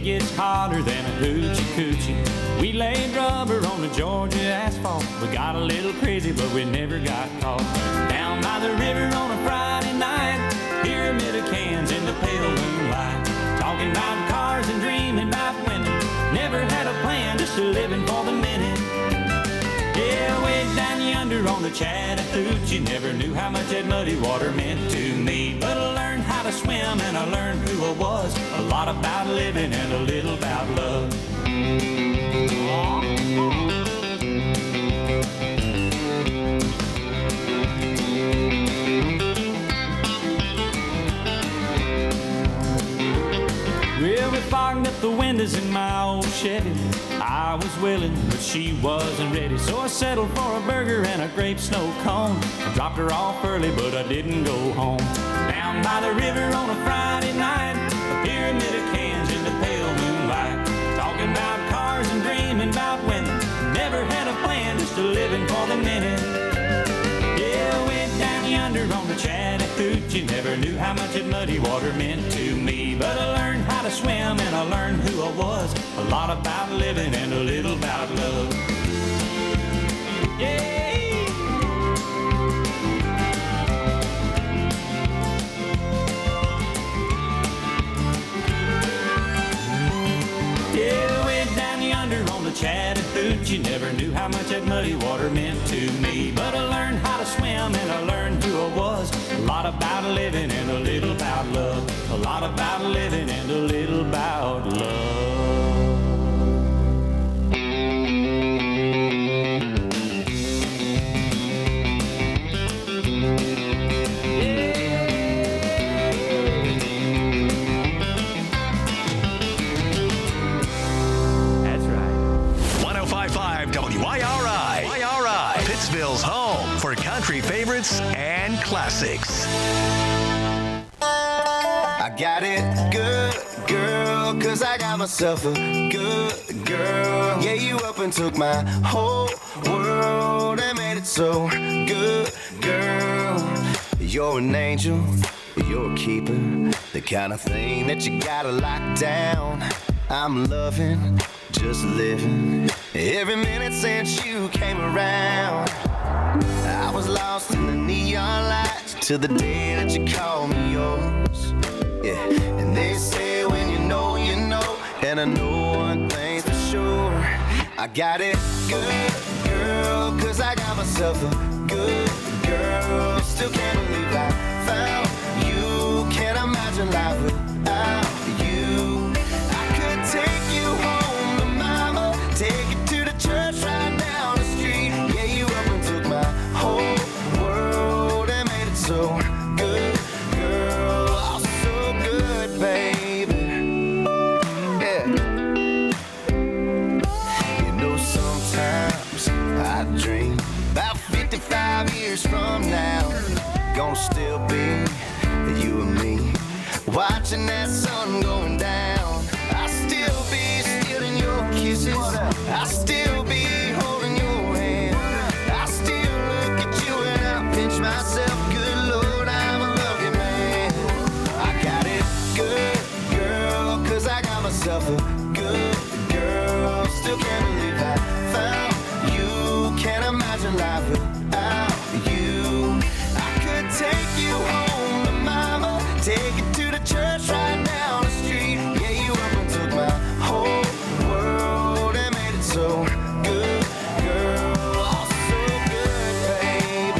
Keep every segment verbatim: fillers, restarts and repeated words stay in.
gets hotter than a hoochie coochie. We laid rubber on the Georgia asphalt. We got a little crazy, but we never got caught. Down by the river on a Friday night, pyramid of cans in the pale moonlight. Talking about cars and dreaming about women. Never had a plan, just a living for the minute. Yeah, way down yonder on the Chattahoochee, never knew how much that muddy water meant to me. But I learned how to swim and I learned who I was. A lot about living and a little about love. Well, we fogged up the windows in my old Chevy. I was willing, but she wasn't ready. So I settled for a burger and a grape snow cone. I dropped her off early, but I didn't go home. Down by the river on a Friday night, a pyramid of cans in the pale moonlight. Talking about cars and dreaming about women. Never had a plan, just a living for the minute. Yeah, way down yonder on the Chattahoochee, never knew how much that muddy water meant to me. But I learned how to swim and I learned who I was. A lot about living and a little about love. Yeah. Yeah, way down yonder on the Chattahoochee, never knew how much that muddy water meant to me. But I learned how to swim and I learned who I was. A lot about living and a little about love. A lot about living and a little about love. W I R I. W I R I. Pittsville's home for country favorites and classics. I got it good, girl, cause I got myself a good girl. Yeah, you up and took my whole world and made it so good, girl. You're an angel, you're a keeper, the kind of thing that you gotta lock down. I'm loving, just living every minute since you came around. I was lost in the neon lights till the day that you called me yours. Yeah, and they say when you know, you know, and I know one thing's for sure. I got it good, girl, cause I got myself a good girl. Still can't believe I found you. Can't imagine life without you. I could take you home to mama, take you to the church right down the street. Yeah, you up and took my whole world and made it so good, girl. Oh, so good, baby. Yeah. You know, sometimes I dream about fifty-five years from now, gonna still be you and me, watching that sun going down. I'll still be stealing your kisses, I'll still be holding your hand. I still look at you and I pinch myself. Good Lord, I'm a lucky man. I got it good, girl, cause I got myself a good girl. Still can't believe I found you. Can't imagine life without you. I could take you home to mama, take you to the church right down the street. Yeah, you up and took my whole world and made it so good, girl. Oh, so good, baby.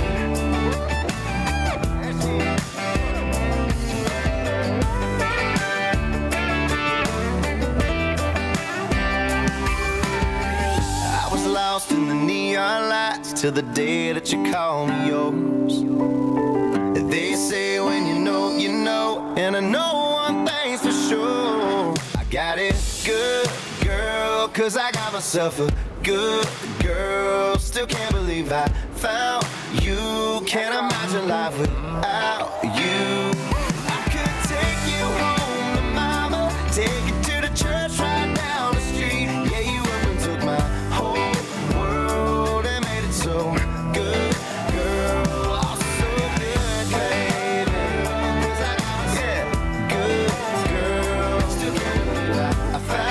I was lost in the neon lights till the day that you called me yours. They say when you know, you know, and I know one thing's for sure. I got it good, girl, cause I got myself a good girl. Still can't believe I found you. Can't imagine life without you. I could take you home to mama, take you to the church right down the street. Yeah, you up and took my whole world and made it so good, girl. Oh, so good, baby. 'Cause I got myself a good girl. Still can't believe I, I found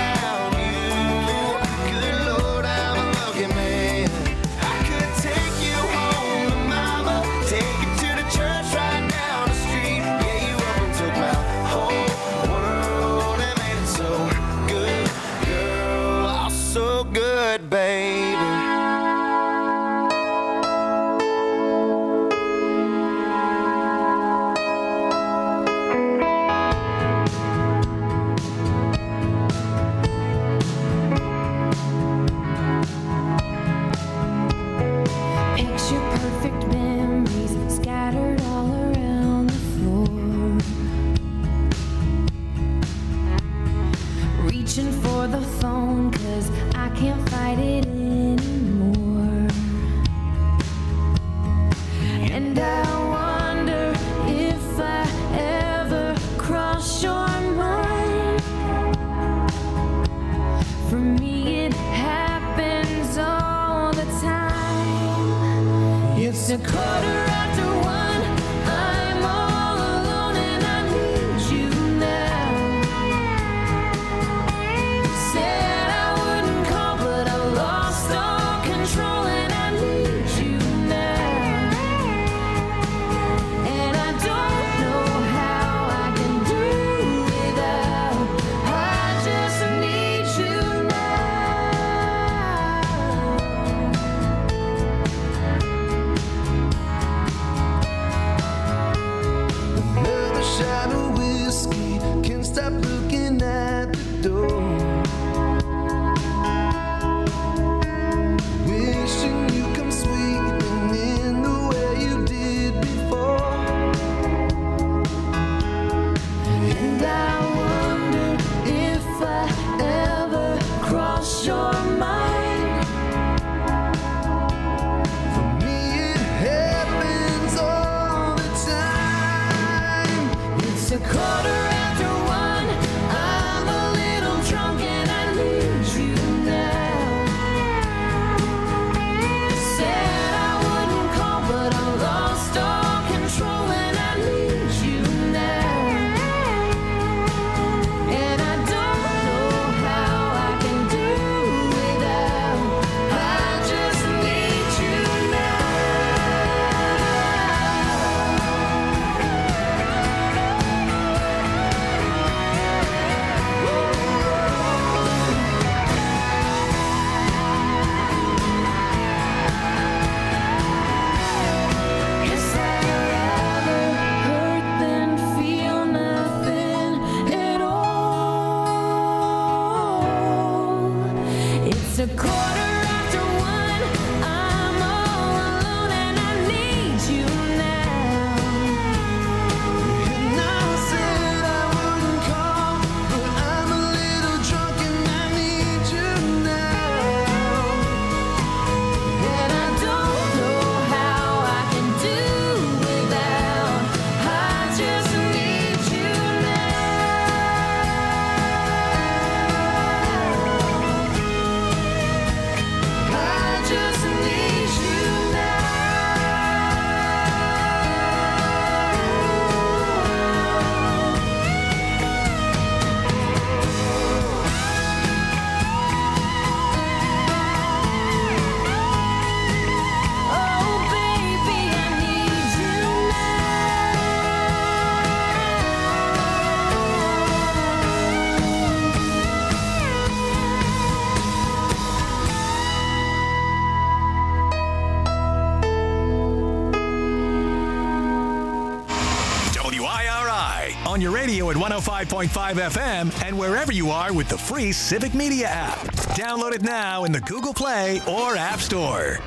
I R I on your radio at one oh five point five F M and wherever you are with the free Civic Media app. Download it now in the Google Play or App Store.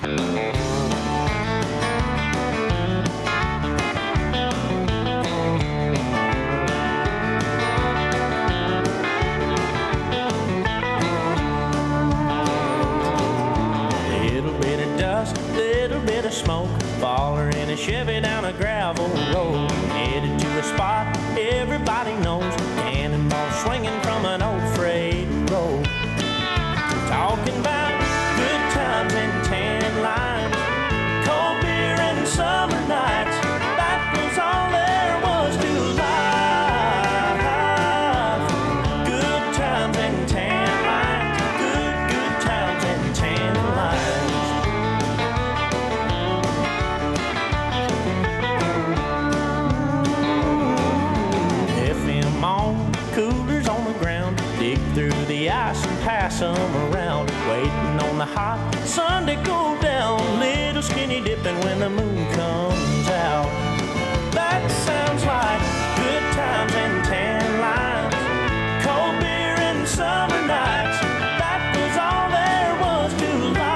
Little bit of smoke, baller in a Chevy down a gravel road, headed to a spot everybody knows, cannonball swinging from an old freight road. Talking about good times and tan lines, cold beer and summer nights, that was all there was to life. Good times and tan lines, good, good times and tan lines. Coolers on the ground, dig through the ice and pass them around, waiting on the hot sun to go down, little skinny dipping when the moon comes out. That sounds like good times and tan lines, cold beer and summer nights, that was all there was to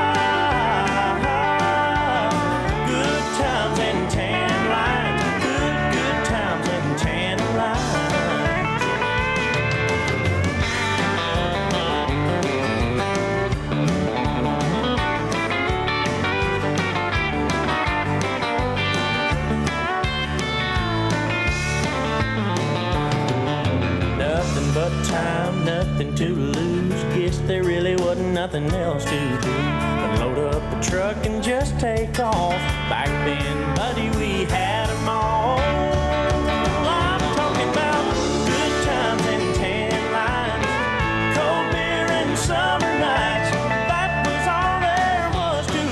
life. Good times and tan lines, good, good times and tan lines. But time, nothing to lose. Guess there really wasn't nothing else to do but load up a truck and just take off. Back then, buddy, we had them all. I'm talking about good times and tan lines, cold beer and summer nights. That was all there was to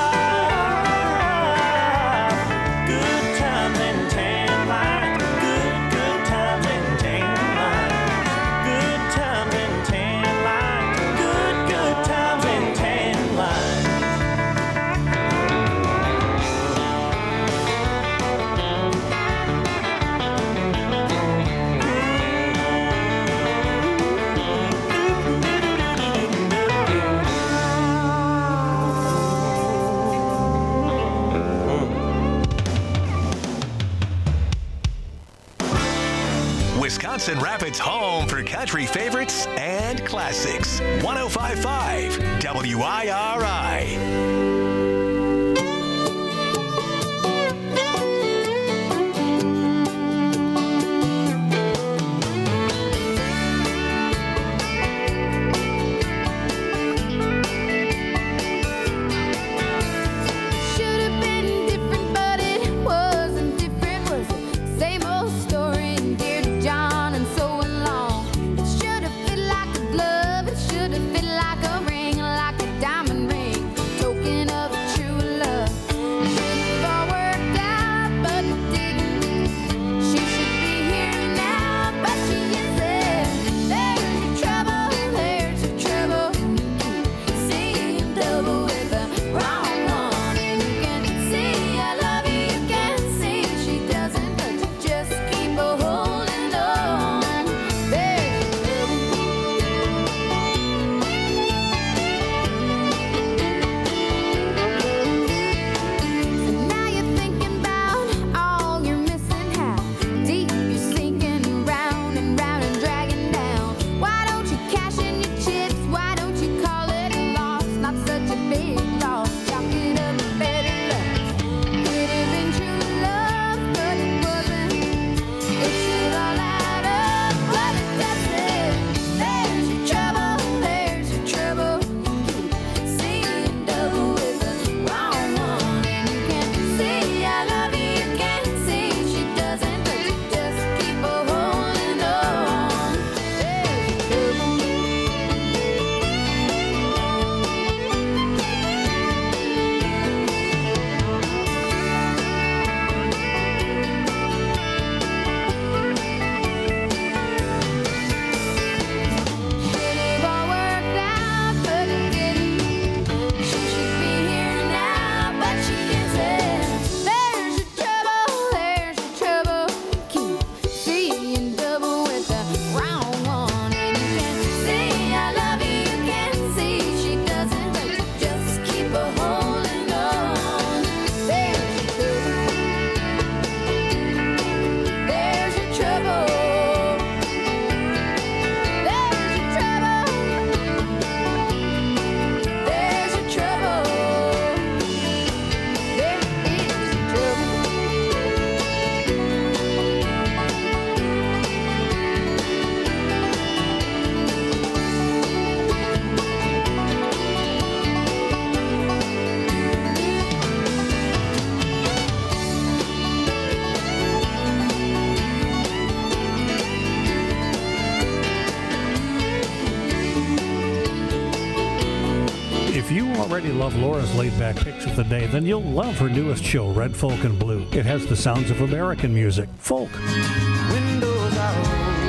life. Good times and tan lines, good, good times and tan lines. Good times and tan lines, good, good times and tan lines. Wisconsin Rapids' home for country favorites and classics. one oh five point five W I R I. Like a ring, like a diamond ring, token already love Laura's laid-back picks of the day, then you'll love her newest show, Red Folk and Blue. It has the sounds of American music, folk, Windows are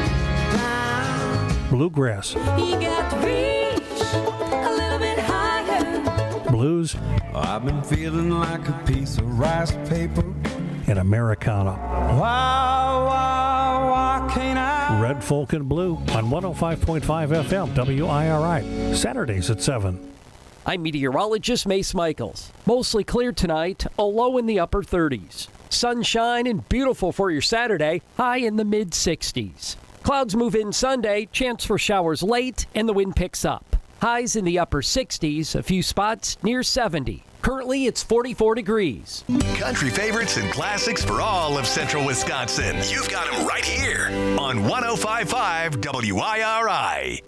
down. bluegrass, You got to reach a little bit higher. blues, I've been feeling like a piece of rice paper. and Americana. Why, why, why can't I? Red Folk and Blue on one oh five point five F M, W I R I, Saturdays at seven. I'm meteorologist Mace Michaels. Mostly clear tonight, a low in the upper thirties. Sunshine and beautiful for your Saturday, high in the mid sixties. Clouds move in Sunday, chance for showers late, and the wind picks up. Highs in the upper sixties, a few spots near seventy. Currently, it's forty-four degrees. Country favorites and classics for all of central Wisconsin. You've got them right here on one oh five point five W I R I.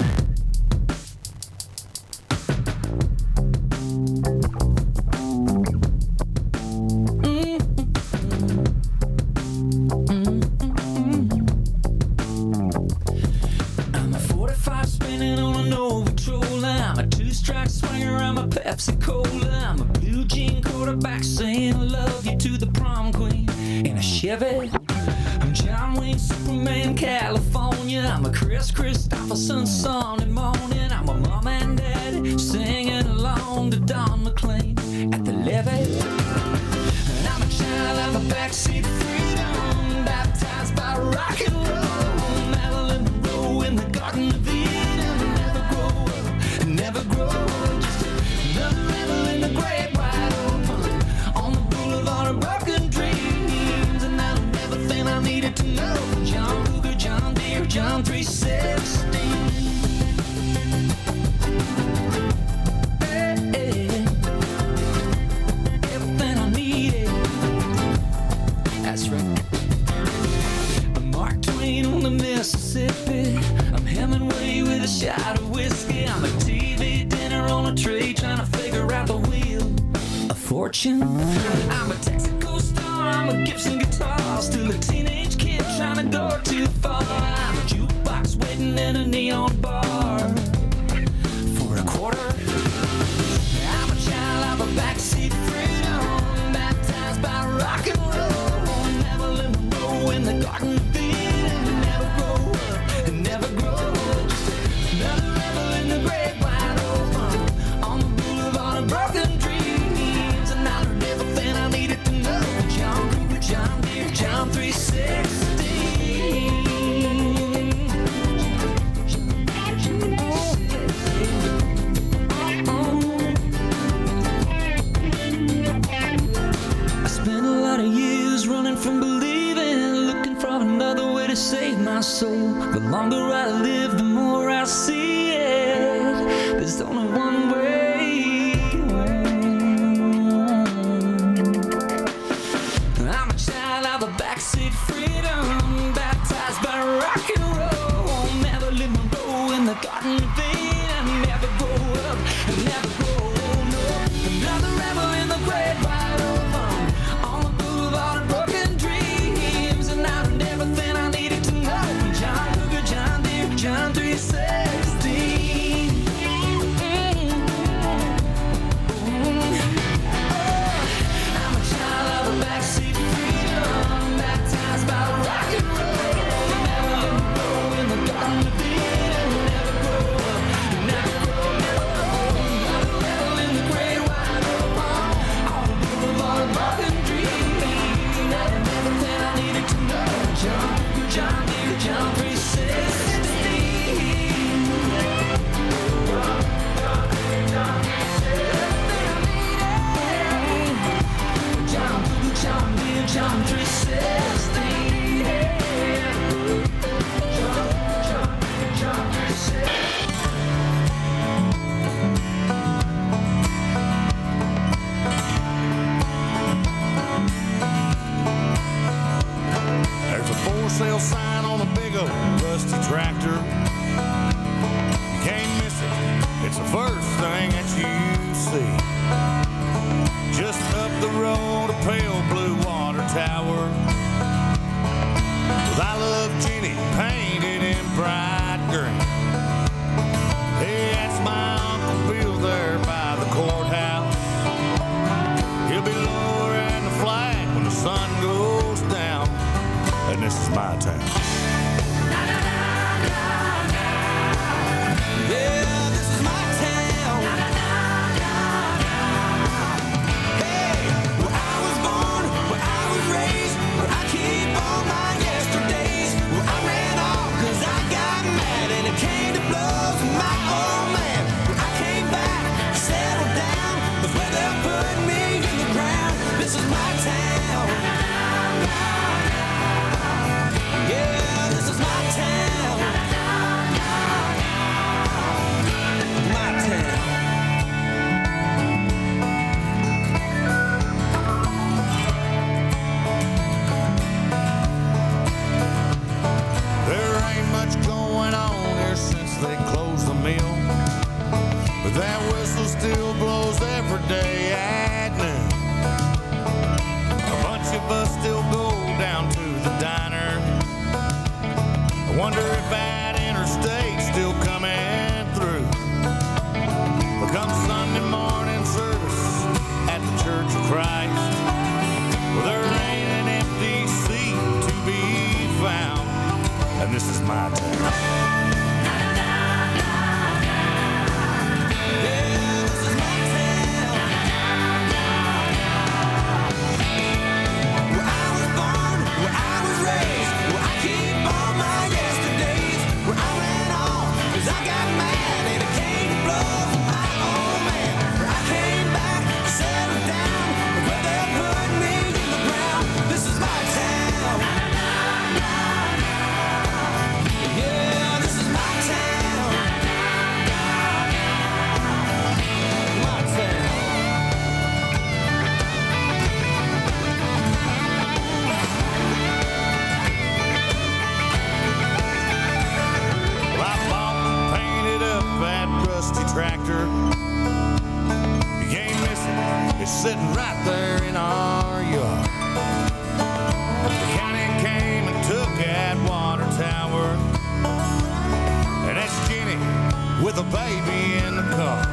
I'm a forty-five spinning on an old patrol. I'm a two-strike swinger. I'm a Pepsi Cola. I'm a blue jean quarterback saying I love you to the prom queen in a Chevy. I'm John Wayne, Superman, California. I'm a Chris Christopherson Sunday morning. I'm a mom and dad singing along to Don McLean at the levee. And I'm a child of a backseat freedom, baptized by rock and roll. Marilyn Monroe in the Garden of Eden. Never grow up, never grow up. Just another rebel in the great wide open on the boulevard of broken dreams. And I learned everything I needed to know. John Cougar, John Deere, John three sixteen. Hey, hey. Everything I needed. That's right. I'm Mark Twain on the Mississippi. I'm Hemingway with a shot of whiskey. I'm a T V dinner on a tray trying to figure out the wheel of fortune. I'm a Texaco star. I'm a Gibson guitar. Still a teenage kid trying to go too far. I'm a jukebox waiting in a neon bar for a quarter. I'm a child of a backseat freedom, baptized by rock and roll. Never Monroe in the Garden of Eden. Never grow up, never grow up. Just another rebel in the great wide open on the boulevard of broken dreams. And I learned everything I needed to know. John Cougar, John Deere, John three sixteen. I spent a lot of years running from believing, looking for another way to save my soul. The longer I live, the more I see it. There's only one way home. I'm a child of a backseat freedom, baptized by rock and roll. Marilyn Monroe in the Garden of Eden. Never grow up, never grow up. Another rebel in the great wide open on the boulevard of broken dreams. And I learned everything I needed to know. John Cougar, John Deere, John three sixteen. I'm a child of a backseat freedom, baptized by rock and roll. Never Monroe in the Garden of Eden. Never grow up, never grow, never grow. Another rebel in the great wide open on the boulevard of broken dreams. And I learned everything I needed to know. John Cougar, John Deere, John three sixteen. John Cougar, John Deere, John three sixteen. John, John, John three sixteen. There's a for sale sign on a big old rusty tractor. You can't miss it. It's the first thing that you see. Just up the road, a pale blue water tower with I Love Jenny painted in bright green. Hey, that's my Uncle Bill there by the corner. and this is my town. Yeah, this is my town. Hey, where I was born, where I was raised, where I keep all my yesterdays, where I ran off cause I got mad and it came to blows with my old man. Where I came back, settled down, that's where they put me in the ground. This is my town. Yeah, this is my town. My town. There ain't much going on here since they closed the mill, but that whistle still blows every day at noon. A bunch of us still go down to the diner. I wonder if that interstate's still coming through. Well, come Sunday morning service at the Church of Christ, well, there ain't an empty seat to be found, and this is my town. Tractor, you can't miss it, it's sitting right there in our yard. The county came and took that water tower, and that's Jenny with a baby in the car.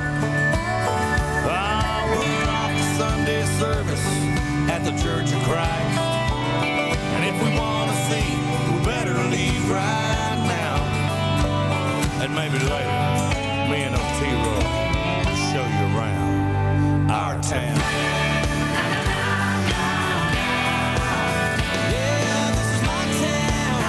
Oh, we're off to Sunday service at the Church of Christ, and if we want to see, we better leave right now, and maybe later me and T-Roy will show you around our town. Yeah, this is my town.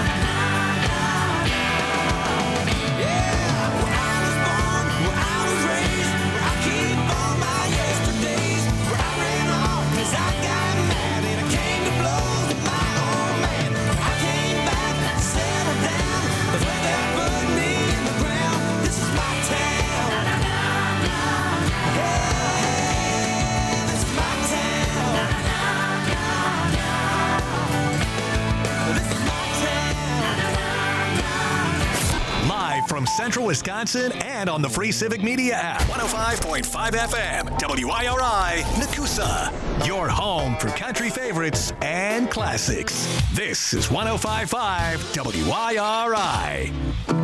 Yeah, where I was born, where I was raised, where I keep all my yesterdays, where I ran off cause I got mad and I came to blows with my old man. I came back, settled down, that's where they put me in the ground. This is my town. Live from Central Wisconsin and on the free Civic Media app. one oh five point five F M, W I R I, Nakusa. Your home for country favorites and classics. This is one oh five point five W I R I.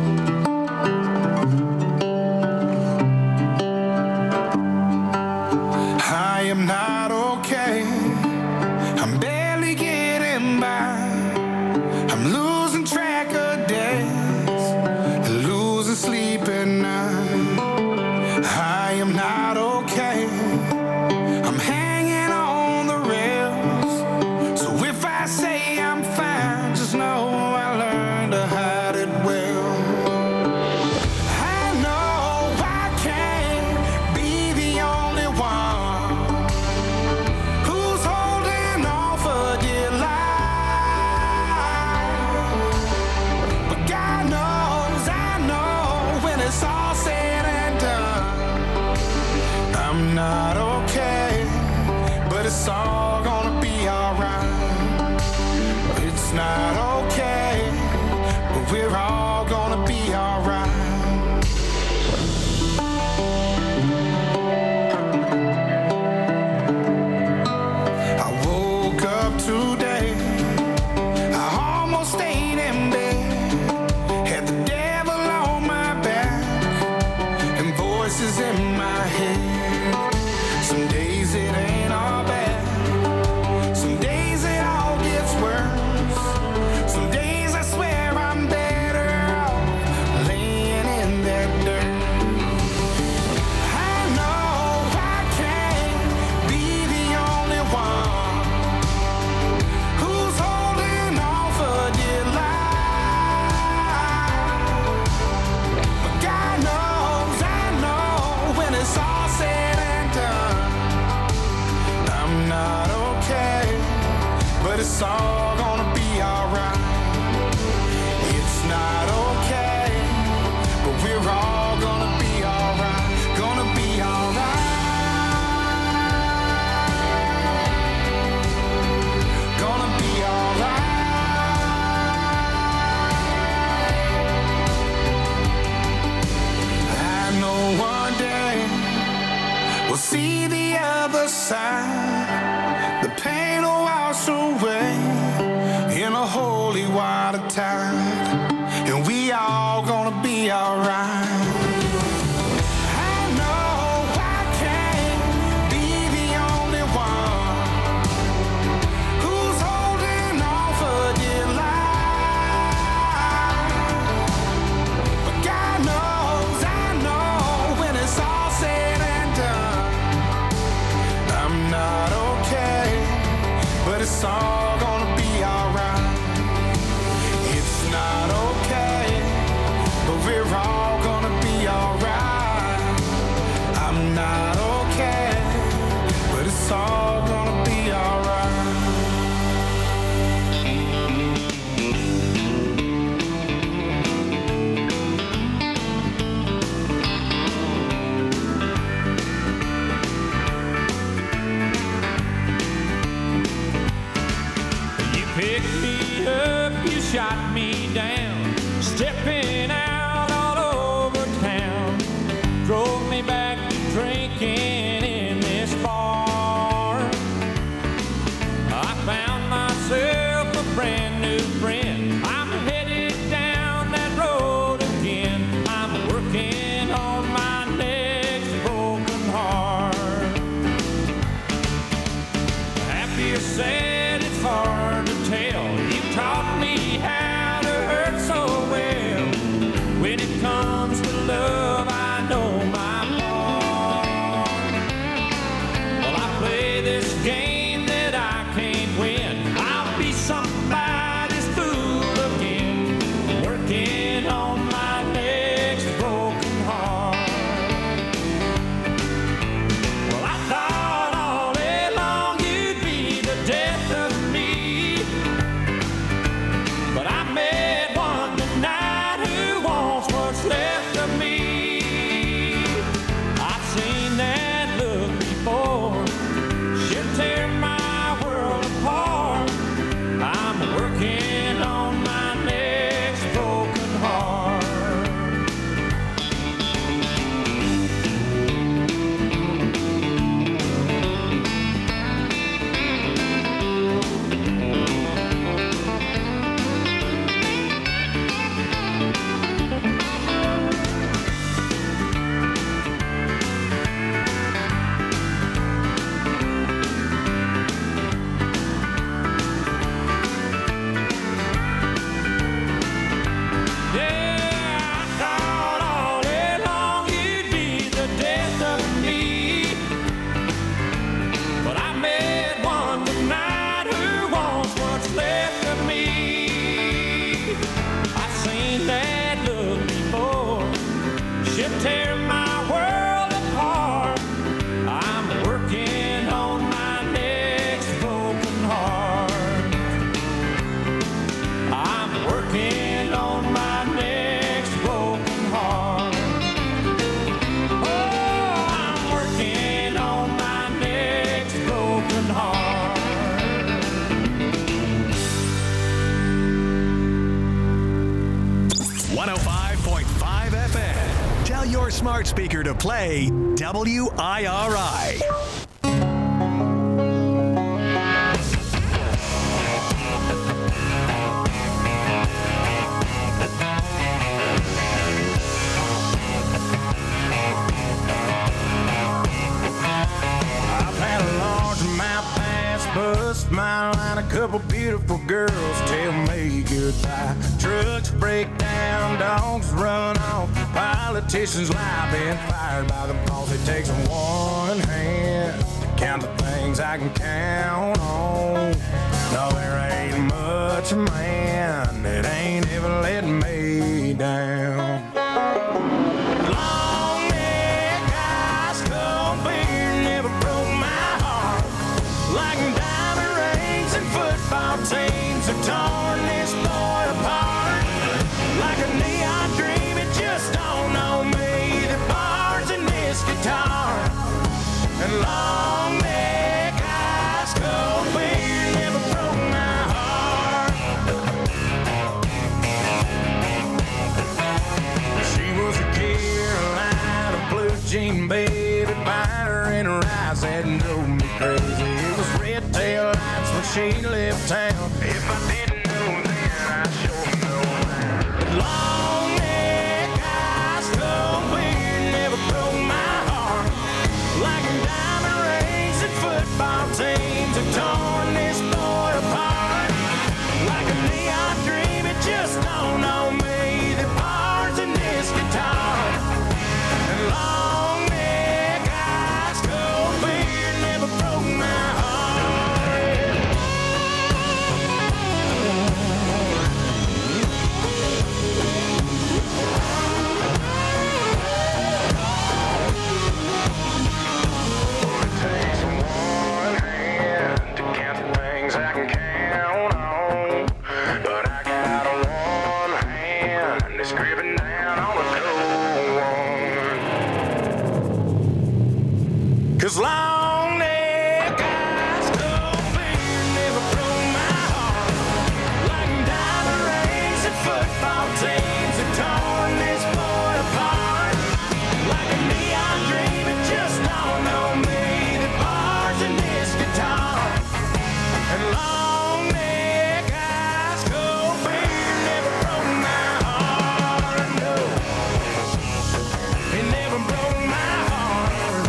I am not okay. I'm barely getting by. I'm losing track of days, losing sleep at night. I am not okay. I'm hanging on the rails. So if I say I'm fine, just know I learned to hide it well. I side. The pain will wash away in a holy water tide, and we all gonna be alright. It's all gonna be alright. It's not okay, but we're all gonna be alright. I'm not okay, but it's all gonna be alright. Picked me up, you shot me down, stepping out all over town, drove me back to drinking in this bar. I found myself a brand new friend, I'm headed down that road again, I'm working on my next broken heart. Happy or sad, it's hard to tell. You taught me how to hurt so well. When it comes to love, I know my part. Well, I play this game that I can't win. I'll be somebody's fool again, working on my next broken heart. Well, I thought all day long you'd be the death of me, but I met one tonight who wants what's left of me. I've seen that look before, she'll tear my world apart. I'm working on my next broken heart. Yeah, I thought all day long you'd be the death of me, but I met one tonight who wants what's left of me. I've seen that look before, she'll tear my world apart. I'm working on my next broken heart. I'm working on my next broken heart. Oh, I'm working on my next broken heart. one oh five point five F M. Tell your smart speaker to play W I R I. I've had a large amount pass, bust my line, a couple beautiful girls tell me goodbye. Trucks break down, dogs run off, politicians lie, been fired by the boss. It takes one hand to count the things I can count on. No, there ain't much man that ain't ever let me down. Long neck, ice cold beer never broke my heart. Like diamond rings and football teams have torn this boy apart. Like a neon dream, it just dawned on me that bars in this guitar. And long neck, ice cold beer never broke my heart. crazy. It was red tail lights when she left town. If I didn't know then, I sure know now. Long neck, eyes so weird, never broke my heart. Like a diamond rings and football teams have torn this boy apart. Like a neon dream, it just dawned on me the parts in this guitar. And long neck, eyes, cold beard, never broke my heart. It takes one hand to count the things I can count on, but I got one hand that's gripping down on the cold one. 'Cause long neck, eyes, cold beard, never broke my heart. Like diamond rings and football teams have torn this boy apart. Like a neon dream, it just dawned on me the bars in this guitar. And long neck, eyes, cold beard, never broke my heart. No, it never broke my heart.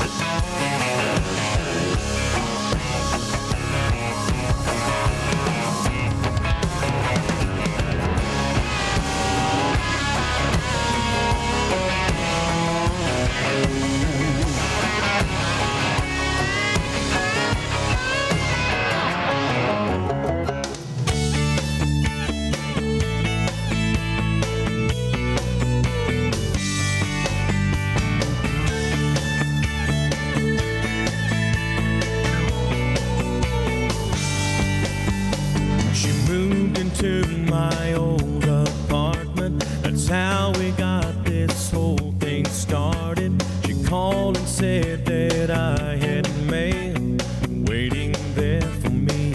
She moved into my old apartment. That's how we got this whole thing started. She called and said that I had mail waiting there for me.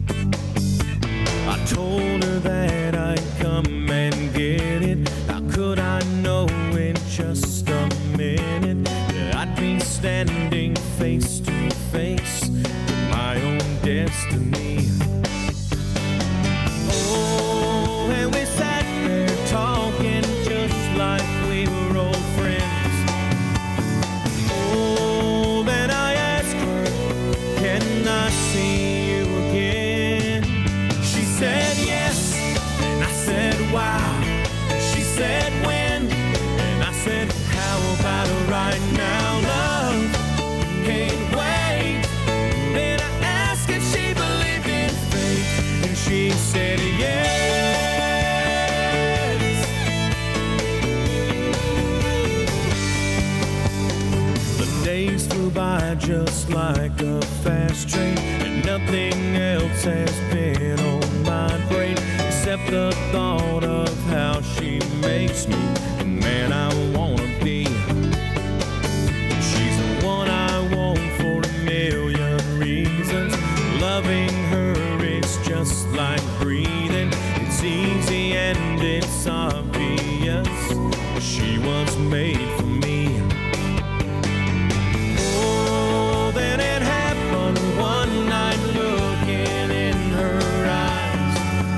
I told her that I'd come and get it. How could I know in just a minute that I'd be standing face to face with my own destiny? Oh, and we sat there talking just like we were old friends. Oh, then I asked her, can I see you again? She said yes, and I said wow. She said when, and I said how about right now, love? Can't wait. Then I asked if she believed in fate, and she said yes. The days flew by just like a fast train, and nothing else has been on my brain except the thought of how she makes me the man I wanna be. She's the one I want for a million reasons. Loving her is just like breathing. It's easy and it's obvious. She was made for me. Oh, then it happened one night, looking in her eyes.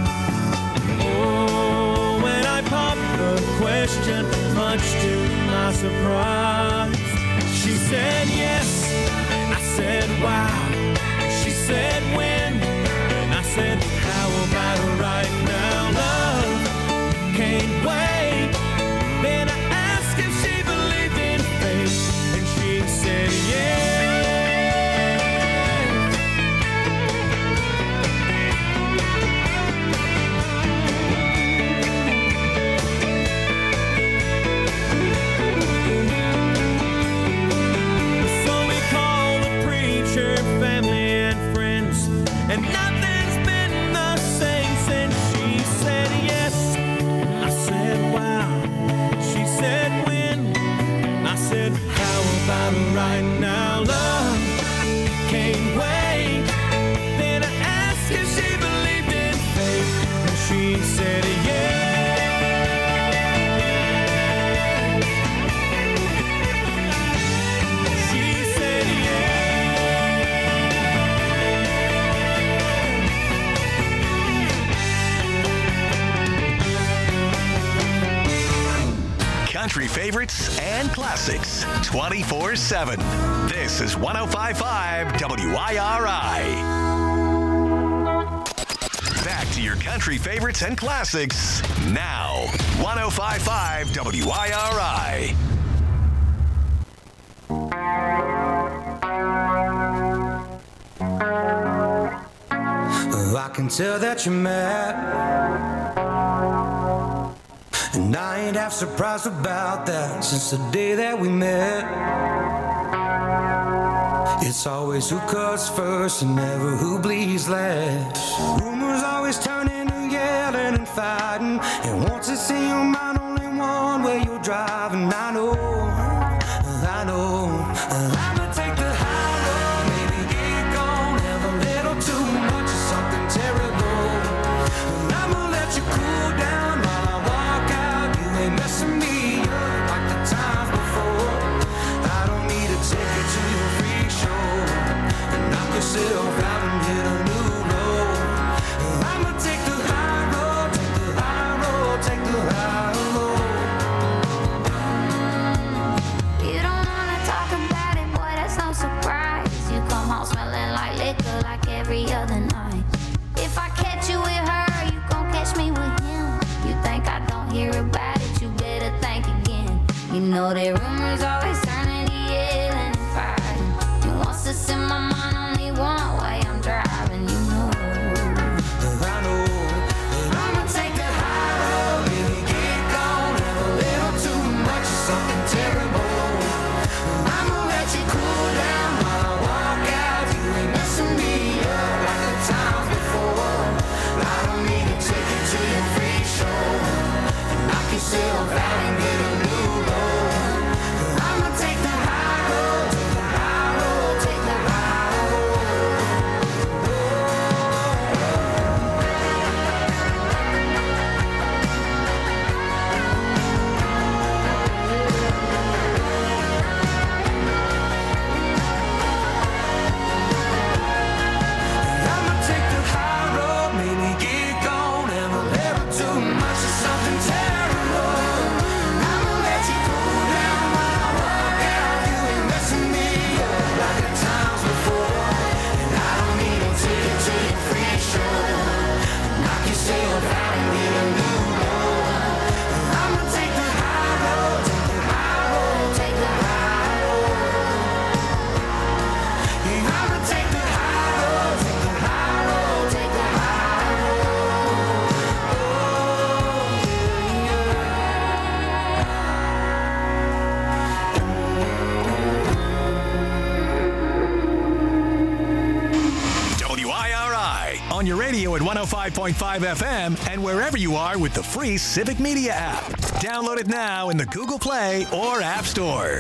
Oh, when I popped the question, much to my surprise, she said yes, and I said wow. She said when, and I said how about right now, love? Can't wait. Then I asked if she believed in fate, and she said yes. So we called the preacher, family and friends. country favorites and classics twenty-four seven. This is one oh five point five W I R I. Back to your country favorites and classics now. one oh five point five W I R I. I can tell that you're mad, and I ain't half surprised about that. Since the day that we met, it's always who cuts first and never who bleeds last. Rumors always turn into yelling and fighting, and once it's in your mind, only one way you're driving. I know, I know, I'ma take the high road, maybe get gone, have a little too much of something terrible. I'ma let you cool down while I walk out. You ain't messing me up like the times before. I don't need to take you to your freak show and knock yourself out and hit a new low. I'ma take the high road, take the high road, take the high road. You don't wanna talk about it, boy, that's no surprise. You come home smelling like liquor like every other night. If I catch you with her, you gon' catch me with him. You think I don't hear about it, you better think again. You know that rumors always turn into yelling and fighting. You wants to send my mind only one way, I'm driving, you know. I know that I'ma take the high road, maybe get gone, have a little too much of something terrible. I'ma let you cool down while I walk out. You ain't messing me up like the times before. I don't need to take you to your free show and knock yourself out and get a new low. I'ma take the high road, take the high road, take the high road. I'ma take the high road, maybe get gone, have a little too much of something terrible. I'ma let you cool down while I walk out. You ain't messing me up like the times before. And I don't need to take you to your free show, knock yourself out and get a new low. I'ma take the high road, take the high road, take the high road. Yeah, I'ma take the high road, take the high road, take the high road. W I R I on your radio at one oh five point five F M and wherever you are with the free Civic Media app. Download it now in the Google Play or App Store.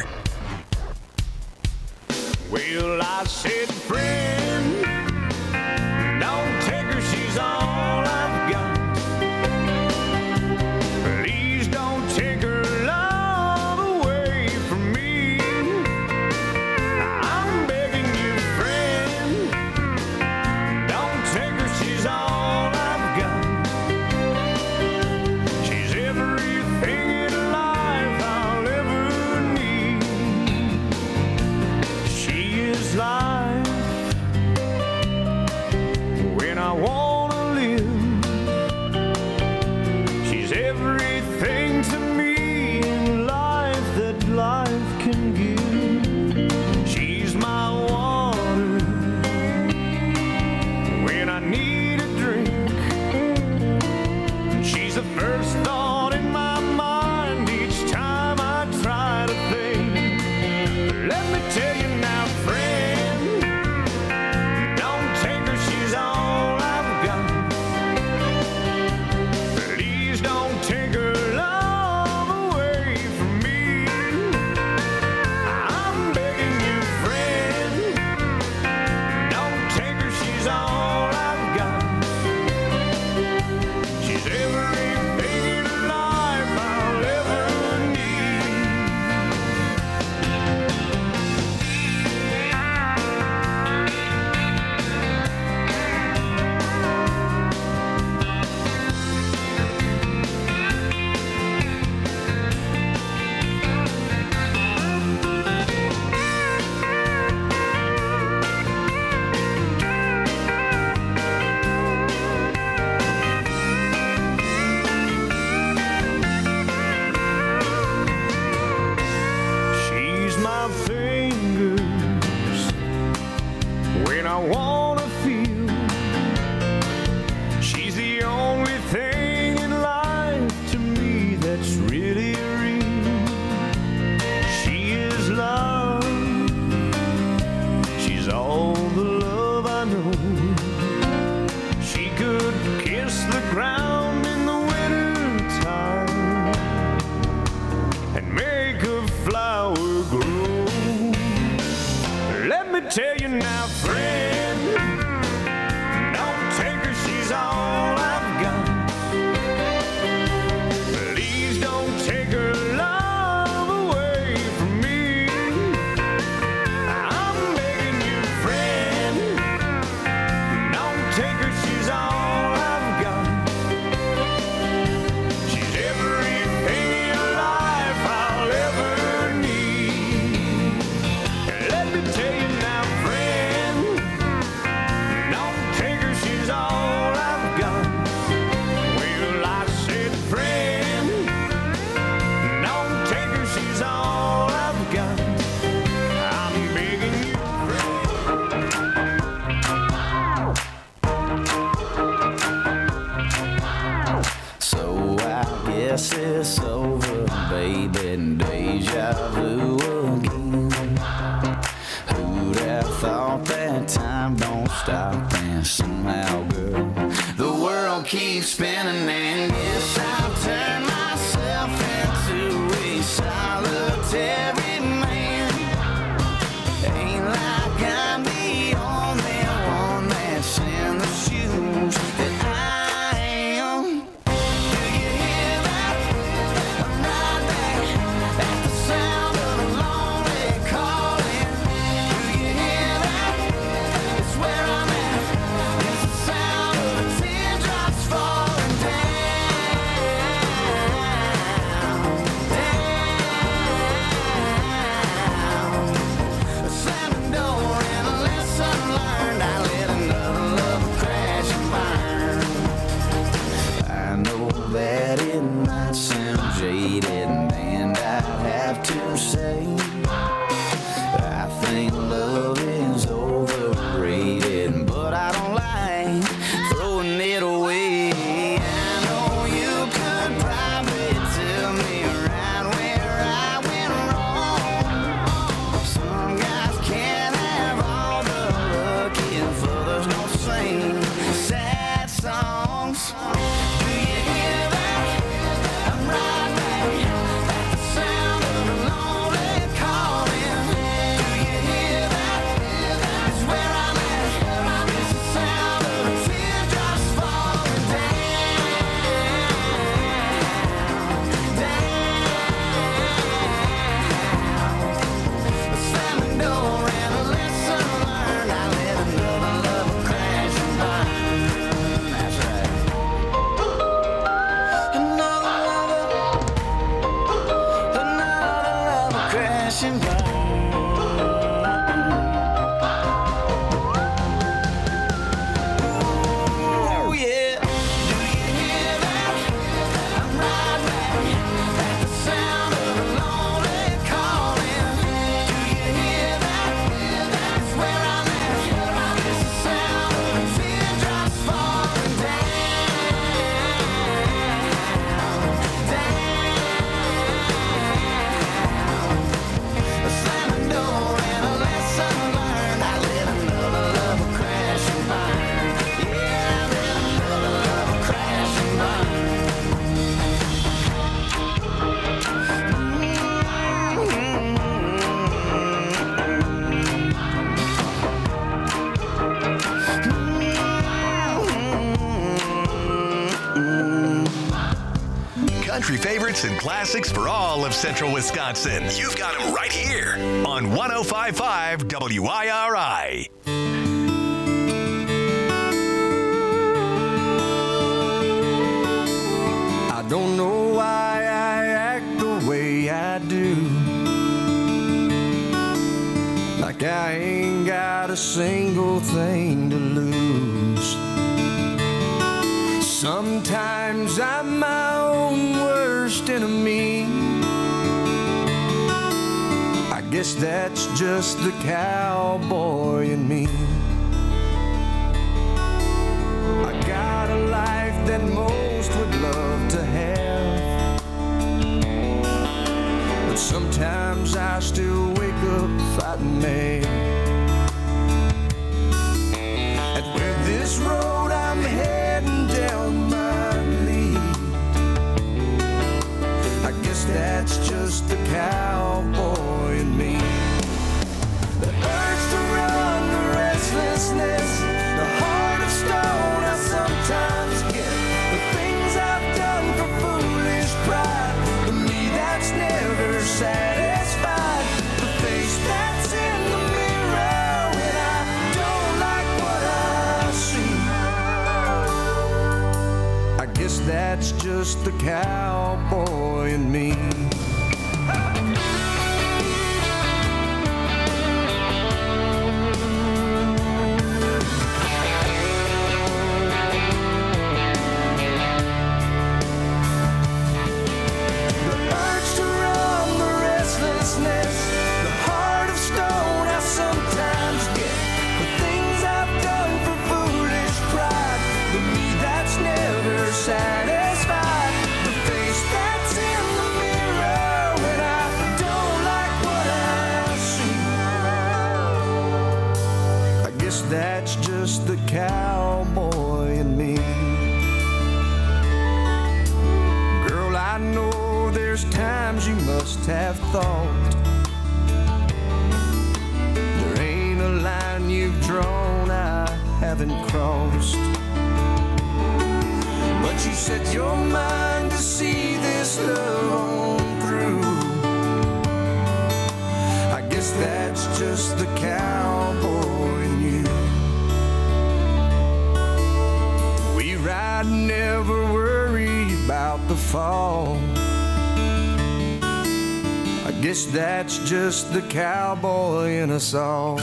Well, I said, friend, don't take her, she's all I've got. Please don't take her love away from me. I'm begging you, friend, don't take her, she's all I've got. She's everything in life I'll ever need. She is life guess it's over, baby, and deja vu again. Who'd have thought that time don't stop, and somehow, girl, the world keeps spinning, and guess I've turned myself into a solitary man. Ain't like I'm the only one that's in the shoes that I am. Do you hear that? I'm right back at the sound of a lonely calling. Do you hear that? It's where I'm at. It's the sound of the teardrops falling down, down. A slamming door and a lesson learned. I let another love crash and burn. I know that it might sound jaded, and I'd have to say I think love is overrated, but I don't like throwing it away. I know you could probably tell me right where I went wrong. Some guys can't have all the luck if others don't sing sad songs. Do you hear that? I'm right back at the sound of a lonely calling. Do you hear that? It's where I'm at. It's the sound of the teardrops falling down, down. A slamming door and a lesson learned. I let another lover crash and burn. That's right. Another lover, another lover crash and burn. Oh yeah. Do you hear that? I'm right back at the sound of a lonely calling. Do you hear that? That's where I'm at. It's the sound of the teardrops falling down, down. A slamming door and a lesson learned. I let another lover crash and burn. Yeah, I let another lover crash and burn. Country favorites and classics for all of central Wisconsin. You've got them right here on one oh five point five W I R I. I don't know why I act the way I do. Like I ain't got a single thing to lose. Sometimes I'm my own worst enemy. I guess that's just the cowboy in me. I got a life that most would love to have, but sometimes I still wake up fighting mad. And where this road I'm heading down might lead, I guess that's just the cowboy in me. The urge to run, the restlessness, the heart of stone I sometimes get. The things I've done for foolish pride, for me that's never satisfied. The face that's in the mirror when I don't like what I see. I guess that's just the cowboy in me. Satisfied, the face that there's times you must have thought there ain't a line you've drawn I haven't crossed. But you set your mind to see this love on through. I guess that's just the cowboy in you. We ride, never worry about the fall. I guess that's just the cowboy in us all.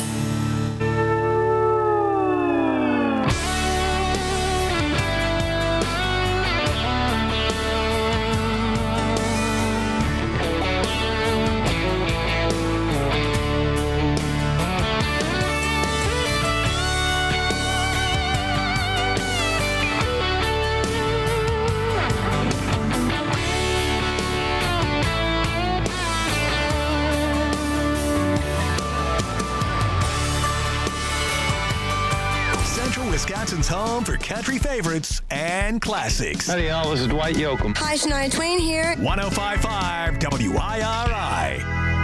Wisconsin's home for country favorites and classics. Howdy, y'all. This is Dwight Yoakam. Hi, Shania Twain here. one oh five point five W I R I.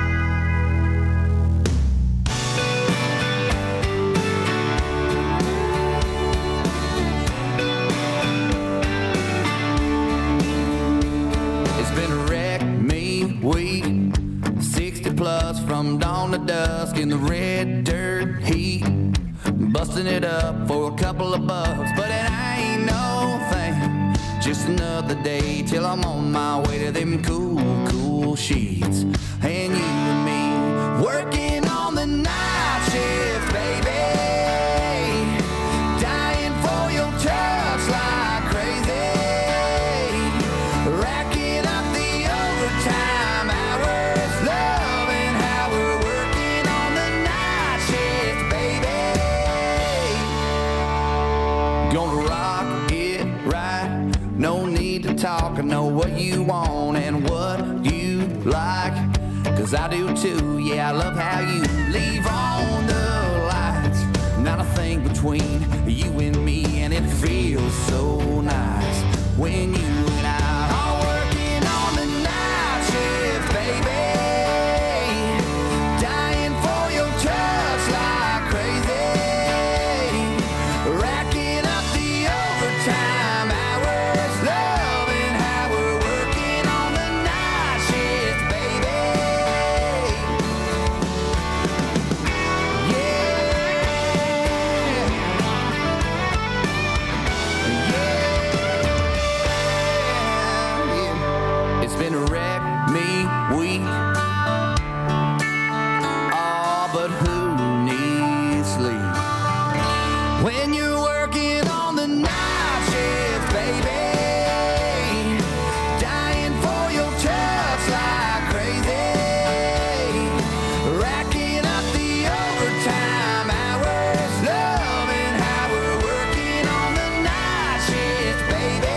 It's been a wreck, me, week, sixty plus from dawn to dusk in the red dirt heat. Busting it up for a couple of bucks, but it ain't no thing. Just another day till I'm on my way to them cool, cool sheets. And you and me working on the night shift, baby. Dying for your touch like crazy. Racking up the overtime hours, loving how we're working on the night shift, baby. Gonna rock it right. No need to talk. I know what you want and what you like. Cause I do too. Yeah, I love how you leave on the lights. Not a thing between you and me. And it feels so nice when you and I are working on the night shift, baby. Dying for your touch like crazy. Racking up the overtime hours, loving how we're working on the night shift, baby. Yeah. It's been a wreck, me, week. Oh, but who needs sleep? When you're working on the night shift, baby. Dying for your touch like crazy. Racking up the overtime hours, loving how we're working on the night shift, baby.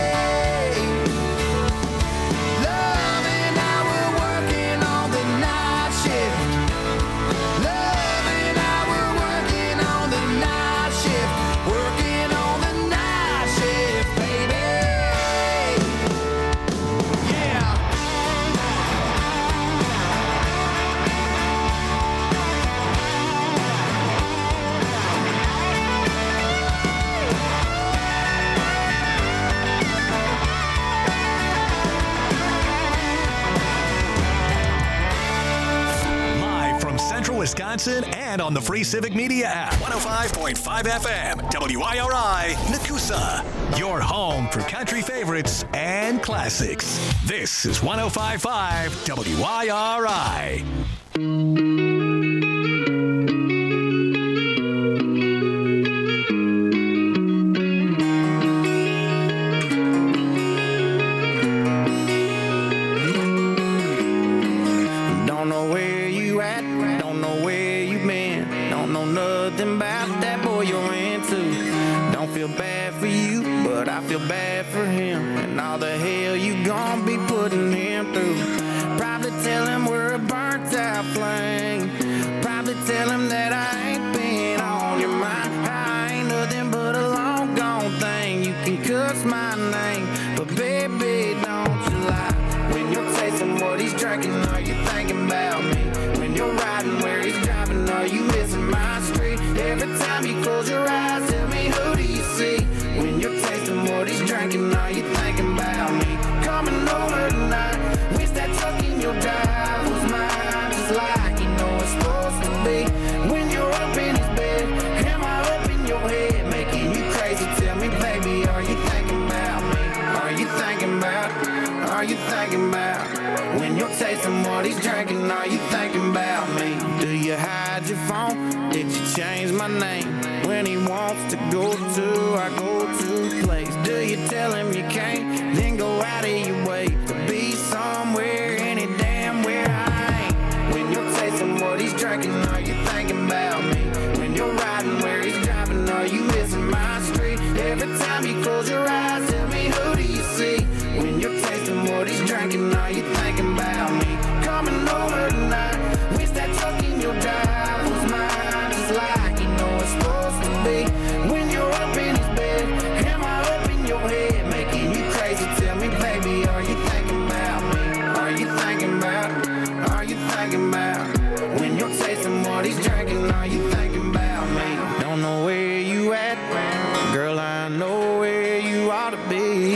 Loving how we're working on the night shift. Loving how we're working on the night shift. Working on the night shift, baby. Yeah. Live from Central Wisconsin and on the free Civic Media app. one oh five point five F M, W I R I, Nakusa. Your home for country favorites and classics. This is one oh five point five W I R I. Don't know where you at, don't know where you been. Don't know nothing about that boy you're into. Don't feel bad for you, but I feel bad for him. And all the hell you gon' be putting him through. Probably tell him we're a burnt out flame. Probably tell him that I ain't been on your mind. I ain't nothing but a long gone thing. You can cuss my name, but baby, don't you lie. When you're tasting drinking, are you thinking about me? When you're riding where he's driving, are you missing my street? Every time you close your eyes, tell me who do you see? When you're tasting what he's drinking, are you thinking about me? Coming over tonight, wish that truck in your drive was mine, just like you know it's supposed to be. When you're up in his bed, am I up in your head, making you crazy? Tell me, baby, are you thinking about me? Are you thinking about, are you thinking about? When you're tasting what he's drinking, are you thinking about me? Do you hide your phone? Did you change my name? When he wants to go to, I go to place. Do you tell him you can't, then go out of your way to be somewhere, any damn where I ain't? When you're tasting what he's drinking, are you thinking about me? When you're riding where he's driving, are you missing my street? Every time you close your eyes, tell me who do you see? When you're tasting what he's drinking, are you thinking about me? Coming over tonight, wish that truck in your drive was mine, just like you know it's supposed to be. When you're up in his bed, am I up in your head, making you crazy? Tell me, baby, are you thinking about me? Are you thinking about, are you thinking about? When you're tasting what he's drinking, are you thinking about me? Don't know where you at, girl, I know where you ought to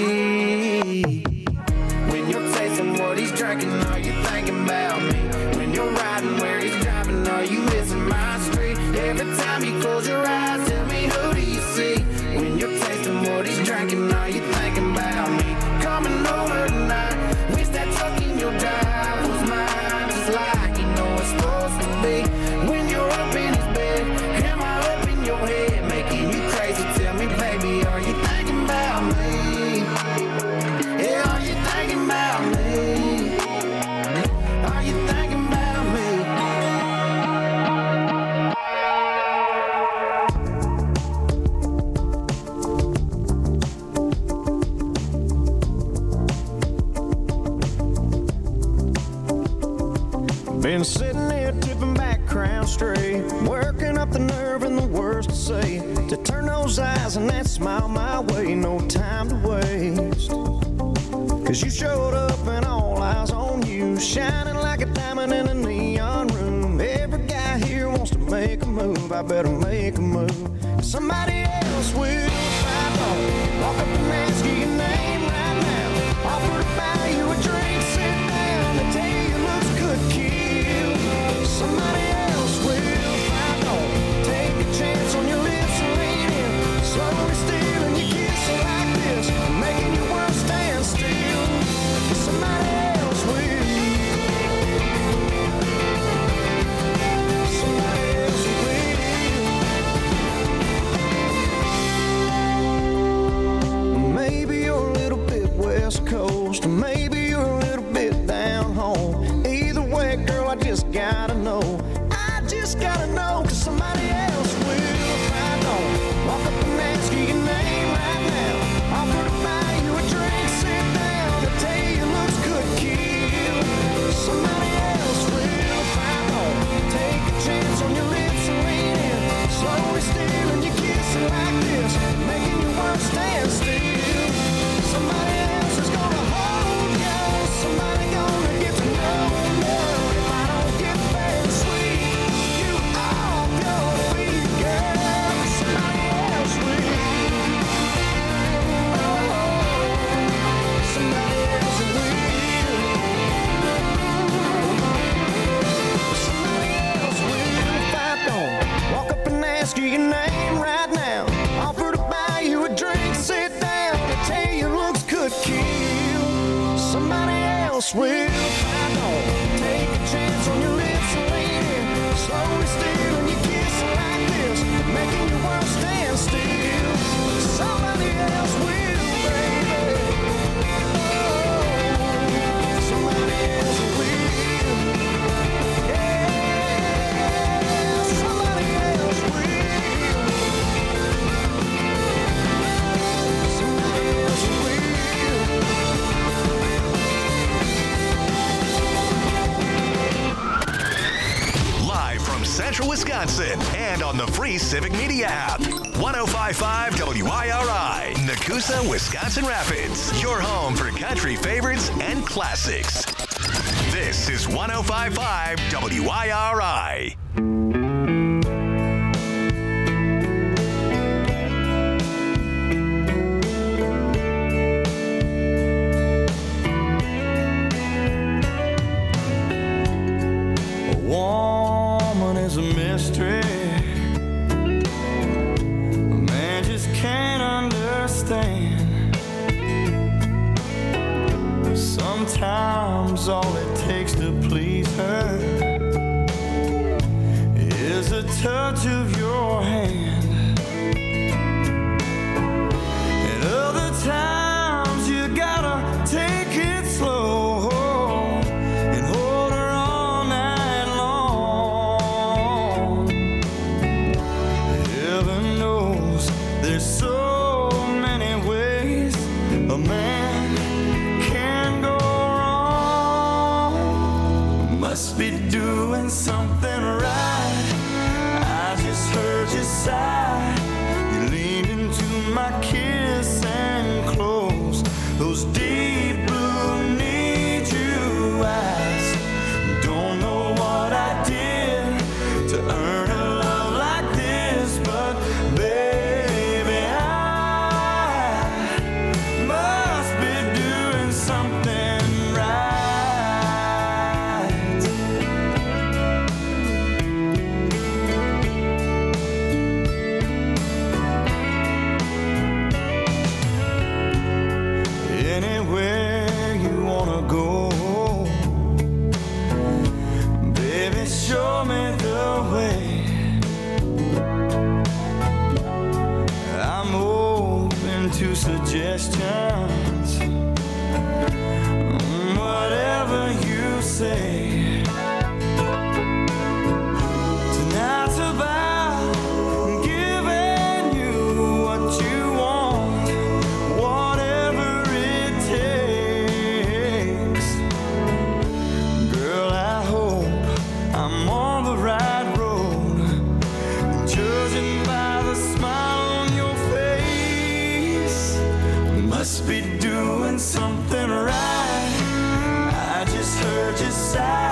be. When you're tasting what he's drinking, are you thinking about me? When you're riding where he's driving, are you missing my street? Every time you close your eyes, tell me who do you see? When you're tasting what he's drinking, are you thinking about me? Coming over tonight, wish that truck in your drive was mine, just like you know it's supposed to be. When you're up in his bed, am I up in your head, making you crazy? Tell me, baby, are you thinking about me? Yeah, are you thinking about me? Are you thinking about me? Been sitting here tipping back crown straight, working up the nerve and the words to say, to turn those eyes and that smile my way, no time to waste. Cause you showed up and all eyes on you, shining like a diamond in a neon room. Every guy here wants to make a move, I better make a move. Somebody else will if I don't. Walk up and ask you your name right now, offer to buy you a drink, sit down, they tell you it looks good, kill. Somebody else will if I don't. Take a chance on your lips and lean in, slowly stealing your kiss like this, making your world stand still. Somebody else will. Somebody else will. Maybe you're a little bit west coast, maybe you're a little bit down home. Either way, girl, I just gotta know. I just gotta know, cause somebody else will if I don't. Walk up and ask you your name right now, offer to buy you a drink, sit down, they tell you it looks good, kill. Somebody else will if I don't. Take a chance on your lips and lean in, slowly stealing your kiss like this, making your world stand still. Somebody else is gonna hold you, somebody gonna get to know you. If I don't get very sweet, you all gonna be, girl. Somebody else will. Oh, somebody else will. Somebody else will if I don't. Walk up and ask you your name right now, offer to buy you a drink, sit down, and tell you it looks good, kill. Somebody else will if I don't. Take a chance on your lips and lean in, slowly stealing your kiss like this, making your world stand still. Somebody else will, baby. Oh, somebody else will. Yeah, somebody else will. Somebody else will. Live from Central Wisconsin, and on the free Civic Media app. one oh five point five W I R I, Nakusa, Wisconsin Rapids. Your home for country favorites and classics. This is one oh five point five W I R I. Woman is a mystery. A man just can't understand. Sometimes all it takes to please her is a touch of your hand. And other times you gotta take it slow. Be doing something right. I just heard you sigh. You leaned into my kiss and closed those deep blue need you eyes. Don't know what I did to earn a love like this, but baby, I must be doing something right. Show me the way. I'm open to suggestions. Whatever you say. Tonight's about giving you what you want, whatever it takes. Girl, I hope I'm on the right road, judging by the smile on your face. Must be doing something right. I just heard you sigh.